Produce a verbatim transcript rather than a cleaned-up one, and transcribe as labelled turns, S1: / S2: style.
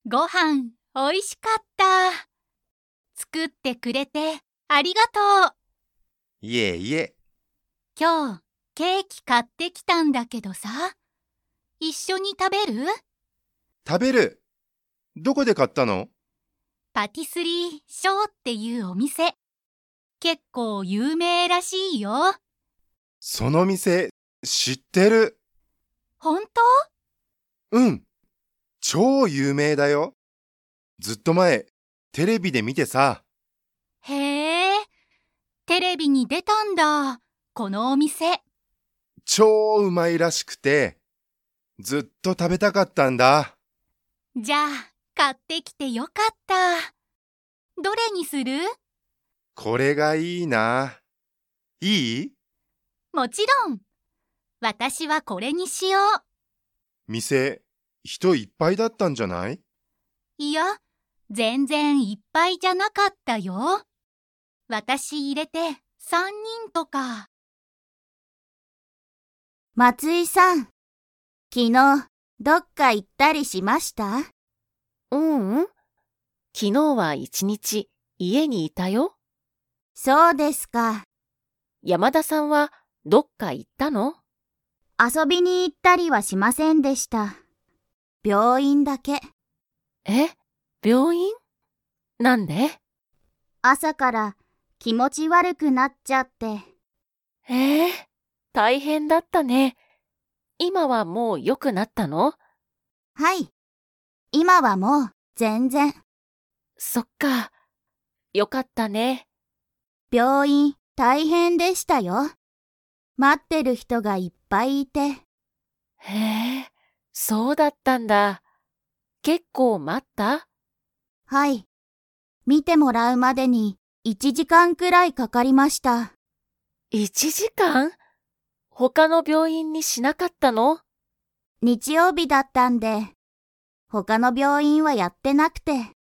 S1: ご飯おいしかった。作ってくれてありがとう。
S2: いえいえ。
S1: 今日ケーキ買ってきたんだけどさ、一緒に食べる？
S2: 食べる。どこで買ったの？
S1: パティスリーショーっていうお店。結構有名らしいよ。
S2: その店、知ってる。
S1: 本当？
S2: うん。超有名だよ。ずっと前、テレビで見てさ。
S1: へえ、テレビに出たんだ、このお店。
S2: 超うまいらしくて、ずっと食べたかったんだ。
S1: じゃあ、買ってきてよかった。どれにする？
S2: これがいいな。いい？
S1: もちろん。私はこれにしよう。
S2: 店、人いっぱいだったんじゃない？
S1: いや、全然いっぱいじゃなかったよ。私入れてさんにんとか。
S3: 松井さん、昨日どっか行ったりしました？
S4: ううん。昨日は一日家にいたよ。
S3: そうですか。
S4: 山田さんはどっか行ったの？
S3: 遊びに行ったりはしませんでした。病院だけ。
S4: え、病院？なんで？
S3: 朝から気持ち悪くなっちゃって。
S4: ええ、大変だったね。今はもう良くなったの？
S3: はい。今はもう全然。
S4: そっか。よかったね。
S3: 病院大変でしたよ。待ってる人がいっぱいいて。
S4: へえ、そうだったんだ。結構待った？
S3: はい。見てもらうまでにいちじかんくらいかかりました。
S4: いちじかん？他の病院にしなかったの？
S3: 日曜日だったんで、他の病院はやってなくて。